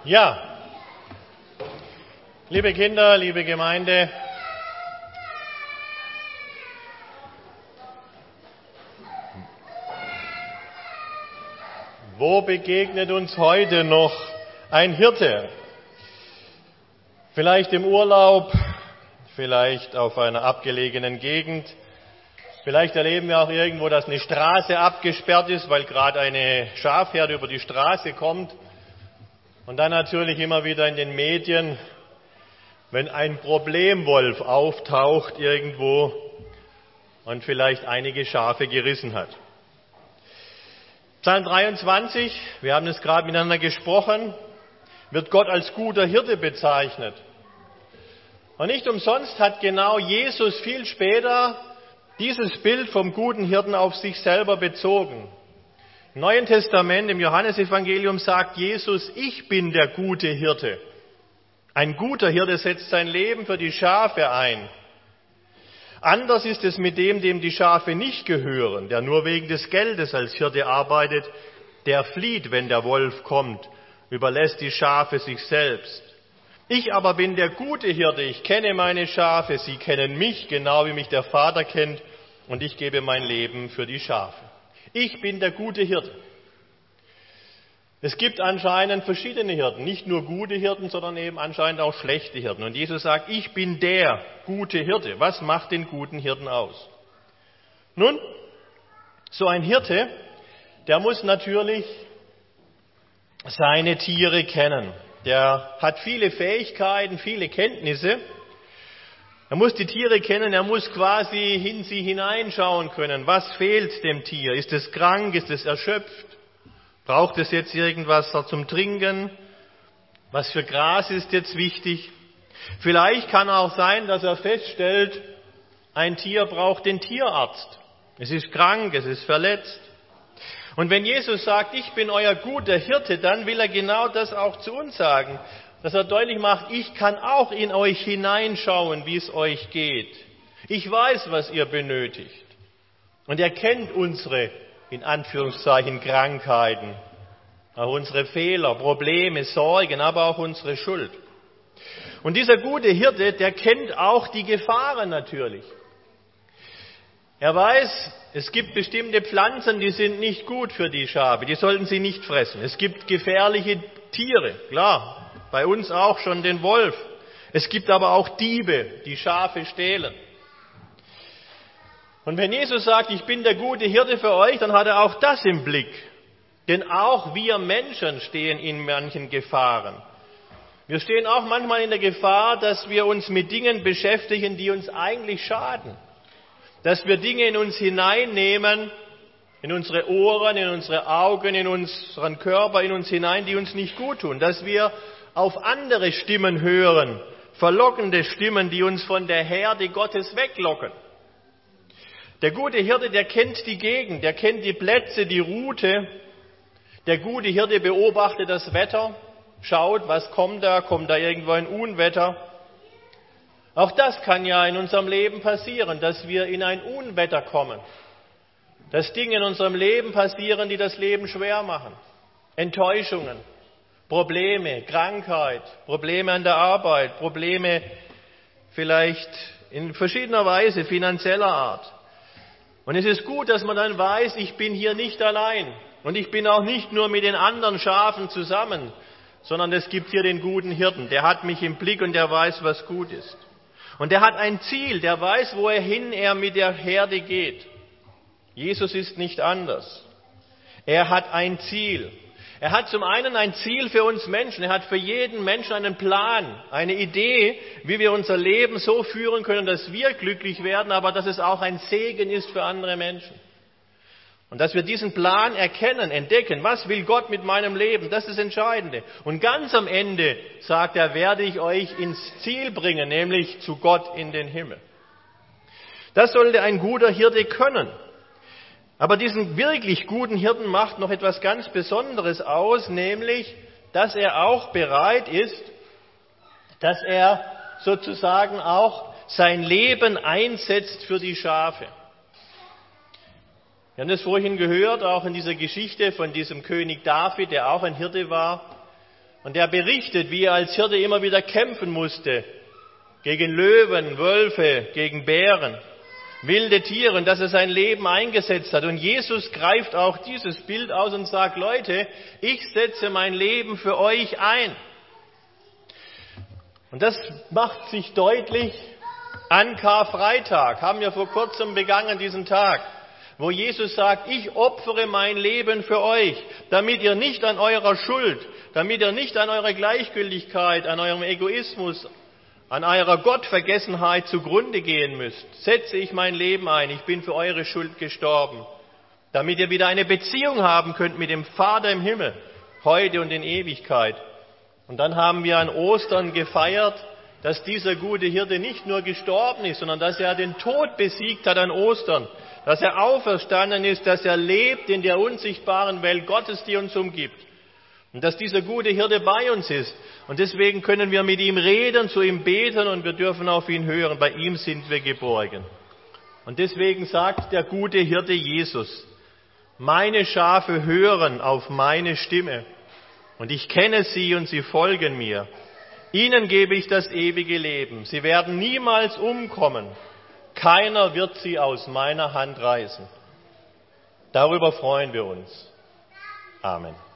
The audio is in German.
Ja, liebe Kinder, liebe Gemeinde, wo begegnet uns heute noch ein Hirte? Vielleicht im Urlaub, vielleicht auf einer abgelegenen Gegend, vielleicht erleben wir auch irgendwo, dass eine Straße abgesperrt ist, weil gerade eine Schafherde über die Straße kommt. Und dann natürlich immer wieder in den Medien, wenn ein Problemwolf auftaucht irgendwo und vielleicht einige Schafe gerissen hat. Psalm 23, wir haben es gerade miteinander gesprochen, wird Gott als guter Hirte bezeichnet. Und nicht umsonst hat genau Jesus viel später dieses Bild vom guten Hirten auf sich selber bezogen. Im Neuen Testament, im Johannesevangelium sagt Jesus, ich bin der gute Hirte. Ein guter Hirte setzt sein Leben für die Schafe ein. Anders ist es mit dem die Schafe nicht gehören, der nur wegen des Geldes als Hirte arbeitet, der flieht, wenn der Wolf kommt, überlässt die Schafe sich selbst. Ich aber bin der gute Hirte, ich kenne meine Schafe, sie kennen mich, genau wie mich der Vater kennt, und ich gebe mein Leben für die Schafe. Ich bin der gute Hirte. Es gibt anscheinend verschiedene Hirten, nicht nur gute Hirten, sondern eben anscheinend auch schlechte Hirten. Und Jesus sagt, ich bin der gute Hirte. Was macht den guten Hirten aus? Nun, so ein Hirte, der muss natürlich seine Tiere kennen. Der hat viele Fähigkeiten, viele Kenntnisse. Er muss die Tiere kennen, er muss quasi in sie hineinschauen können. Was fehlt dem Tier? Ist es krank? Ist es erschöpft? Braucht es jetzt irgendwas zum Trinken? Was für Gras ist jetzt wichtig? Vielleicht kann auch sein, dass er feststellt, ein Tier braucht den Tierarzt. Es ist krank, es ist verletzt. Und wenn Jesus sagt, ich bin euer guter Hirte, dann will er genau das auch zu uns sagen. Dass er deutlich macht, ich kann auch in euch hineinschauen, wie es euch geht. Ich weiß, was ihr benötigt. Und er kennt unsere, in Anführungszeichen, Krankheiten, auch unsere Fehler, Probleme, Sorgen, aber auch unsere Schuld. Und dieser gute Hirte, der kennt auch die Gefahren natürlich. Er weiß, es gibt bestimmte Pflanzen, die sind nicht gut für die Schafe, die sollten sie nicht fressen. Es gibt gefährliche Tiere, klar. Bei uns auch schon den Wolf. Es gibt aber auch Diebe, die Schafe stehlen. Und wenn Jesus sagt, ich bin der gute Hirte für euch, dann hat er auch das im Blick. Denn auch wir Menschen stehen in manchen Gefahren. Wir stehen auch manchmal in der Gefahr, dass wir uns mit Dingen beschäftigen, die uns eigentlich schaden. Dass wir Dinge in uns hineinnehmen, in unsere Ohren, in unsere Augen, in unseren Körper, in uns hinein, die uns nicht gut tun. Dass wir auf andere Stimmen hören, verlockende Stimmen, die uns von der Herde Gottes weglocken. Der gute Hirte, der kennt die Gegend, der kennt die Plätze, die Route. Der gute Hirte beobachtet das Wetter, schaut, was kommt da irgendwo ein Unwetter. Auch das kann ja in unserem Leben passieren, dass wir in ein Unwetter kommen. Dass Dinge in unserem Leben passieren, die das Leben schwer machen. Enttäuschungen. Probleme, Krankheit, Probleme an der Arbeit, Probleme vielleicht in verschiedener Weise, finanzieller Art. Und es ist gut, dass man dann weiß, ich bin hier nicht allein und ich bin auch nicht nur mit den anderen Schafen zusammen, sondern es gibt hier den guten Hirten, der hat mich im Blick und der weiß, was gut ist. Und der hat ein Ziel, der weiß, wohin er mit der Herde geht. Jesus ist nicht anders. Er hat ein Ziel. Er hat zum einen ein Ziel für uns Menschen. Er hat für jeden Menschen einen Plan, eine Idee, wie wir unser Leben so führen können, dass wir glücklich werden, aber dass es auch ein Segen ist für andere Menschen. Und dass wir diesen Plan erkennen, entdecken. Was will Gott mit meinem Leben? Das ist das Entscheidende. Und ganz am Ende, sagt er, werde ich euch ins Ziel bringen, nämlich zu Gott in den Himmel. Das sollte ein guter Hirte können. Aber diesen wirklich guten Hirten macht noch etwas ganz Besonderes aus, nämlich, dass er auch bereit ist, dass er sozusagen auch sein Leben einsetzt für die Schafe. Wir haben das vorhin gehört, auch in dieser Geschichte von diesem König David, der auch ein Hirte war. Und er berichtet, wie er als Hirte immer wieder kämpfen musste gegen Löwen, Wölfe, gegen Bären, wilde Tiere, und dass er sein Leben eingesetzt hat. Und Jesus greift auch dieses Bild aus und sagt, Leute, ich setze mein Leben für euch ein. Und das macht sich deutlich an Karfreitag, haben wir vor kurzem begangen, diesen Tag, wo Jesus sagt, ich opfere mein Leben für euch, damit ihr nicht an eurer Schuld, damit ihr nicht an eurer Gleichgültigkeit, an eurem Egoismus, an eurer Gottvergessenheit zugrunde gehen müsst. Setze ich mein Leben ein, ich bin für eure Schuld gestorben, damit ihr wieder eine Beziehung haben könnt mit dem Vater im Himmel, heute und in Ewigkeit. Und dann haben wir an Ostern gefeiert, dass dieser gute Hirte nicht nur gestorben ist, sondern dass er den Tod besiegt hat an Ostern, dass er auferstanden ist, dass er lebt in der unsichtbaren Welt Gottes, die uns umgibt. Und dass dieser gute Hirte bei uns ist. Und deswegen können wir mit ihm reden, zu ihm beten und wir dürfen auf ihn hören. Bei ihm sind wir geborgen. Und deswegen sagt der gute Hirte Jesus, meine Schafe hören auf meine Stimme. Und ich kenne sie und sie folgen mir. Ihnen gebe ich das ewige Leben. Sie werden niemals umkommen. Keiner wird sie aus meiner Hand reißen. Darüber freuen wir uns. Amen.